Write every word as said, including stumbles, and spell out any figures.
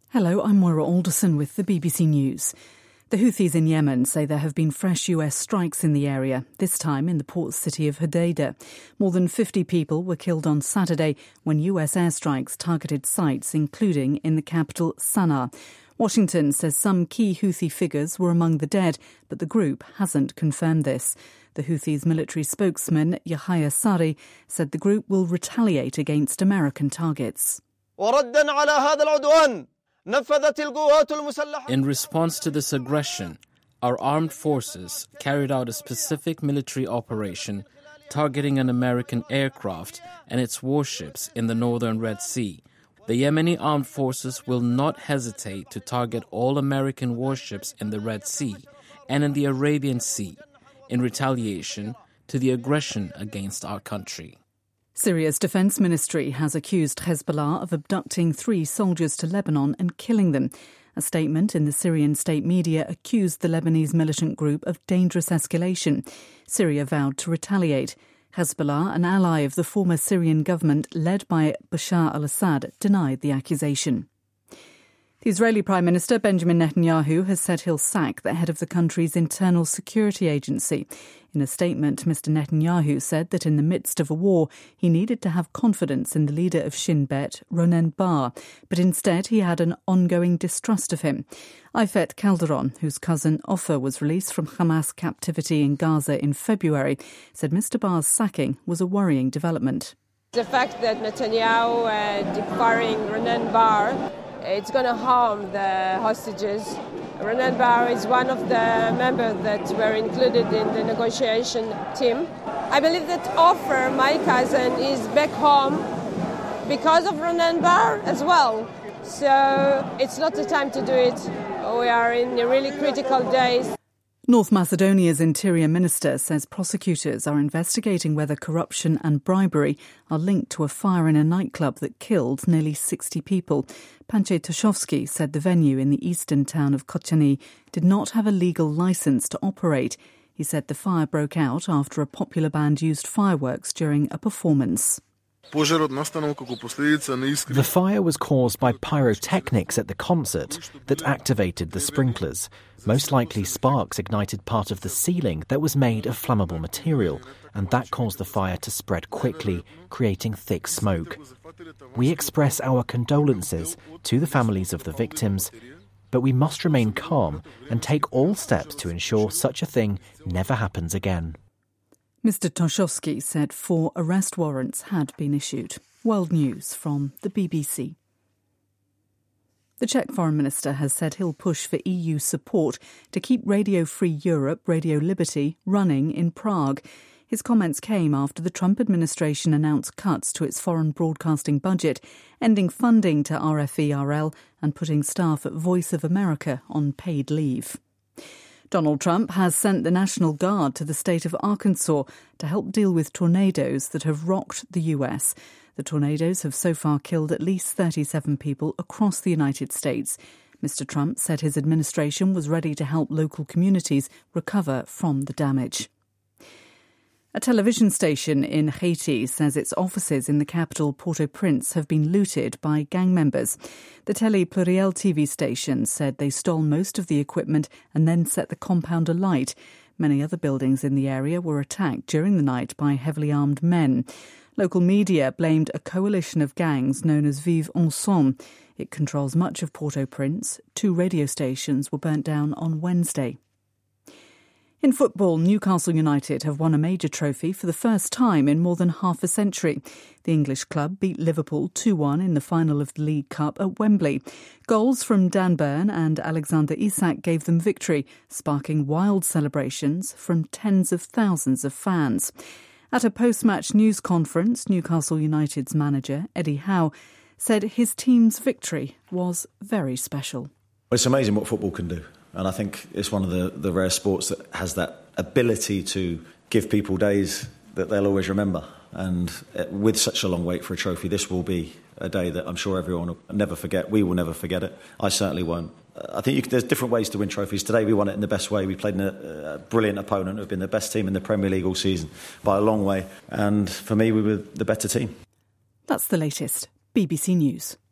Hello, I'm Moira Alderson with the B B C News. The Houthis in Yemen say there have been fresh U S strikes in the area, this time in the port city of Hodeidah. More than fifty people were killed on Saturday when U S airstrikes targeted sites, including in the capital Sana'a. Washington says some key Houthi figures were among the dead, but the group hasn't confirmed this. The Houthis' military spokesman, Yahya Sari, said the group will retaliate against American targets. In response to this aggression, our armed forces carried out a specific military operation targeting an American aircraft and its warships in the northern Red Sea. The Yemeni armed forces will not hesitate to target all American warships in the Red Sea and in the Arabian Sea in retaliation to the aggression against our country. Syria's defence ministry has accused Hezbollah of abducting three soldiers to Lebanon and killing them. A statement in the Syrian state media accused the Lebanese militant group of dangerous escalation. Syria vowed to retaliate. Hezbollah, an ally of the former Syrian government led by Bashar al-Assad, denied the accusation. The Israeli Prime Minister Benjamin Netanyahu has said he'll sack the head of the country's internal security agency. In a statement, Mister Netanyahu said that in the midst of a war, he needed to have confidence in the leader of Shin Bet, Ronen Bar, but instead he had an ongoing distrust of him. Ifet Calderon, whose cousin Ofer was released from Hamas captivity in Gaza in February, said Mister Bar's sacking was a worrying development. The fact that Netanyahu uh, departing Ronen Bar, it's going to harm the hostages. Ronen Bar is one of the members that were included in the negotiation team. I believe that Ofer, my cousin, is back home because of Ronen Bar as well. So it's not the time to do it. We are in really critical days. North Macedonia's Interior Minister says prosecutors are investigating whether corruption and bribery are linked to a fire in a nightclub that killed nearly sixty people. Panche Toshovsky said the venue in the eastern town of Kochani did not have a legal licence to operate. He said the fire broke out after a popular band used fireworks during a performance. The fire was caused by pyrotechnics at the concert that activated the sprinklers. Most likely sparks ignited part of the ceiling that was made of flammable material, and that caused the fire to spread quickly, creating thick smoke. We express our condolences to the families of the victims, but we must remain calm and take all steps to ensure such a thing never happens again. Mister Toshovsky said four arrest warrants had been issued. World News from the B B C. The Czech Foreign Minister has said he'll push for E U support to keep Radio Free Europe, Radio Liberty, running in Prague. His comments came after the Trump administration announced cuts to its foreign broadcasting budget, ending funding to R F E R L and putting staff at Voice of America on paid leave. Donald Trump has sent the National Guard to the state of Arkansas to help deal with tornadoes that have rocked the U S. The tornadoes have so far killed at least thirty-seven people across the United States. Mister Trump said his administration was ready to help local communities recover from the damage. A television station in Haiti says its offices in the capital Port-au-Prince have been looted by gang members. The Télé Pluriel T V station said they stole most of the equipment and then set the compound alight. Many other buildings in the area were attacked during the night by heavily armed men. Local media blamed a coalition of gangs known as Vivre Ensemble. It controls much of Port-au-Prince. Two radio stations were burnt down on Wednesday. In football, Newcastle United have won a major trophy for the first time in more than half a century. The English club beat Liverpool two one in the final of the League Cup at Wembley. Goals from Dan Burn and Alexander Isak gave them victory, sparking wild celebrations from tens of thousands of fans. At a post-match news conference, Newcastle United's manager, Eddie Howe, said his team's victory was very special. It's amazing what football can do. And I think it's one of the, the rare sports that has that ability to give people days that they'll always remember. And with such a long wait for a trophy, this will be a day that I'm sure everyone will never forget. We will never forget it. I certainly won't. I think you can, there's different ways to win trophies. Today we won it in the best way. We played in a, a brilliant opponent who have been the best team in the Premier League all season by a long way. And for me, we were the better team. That's the latest. B B C News.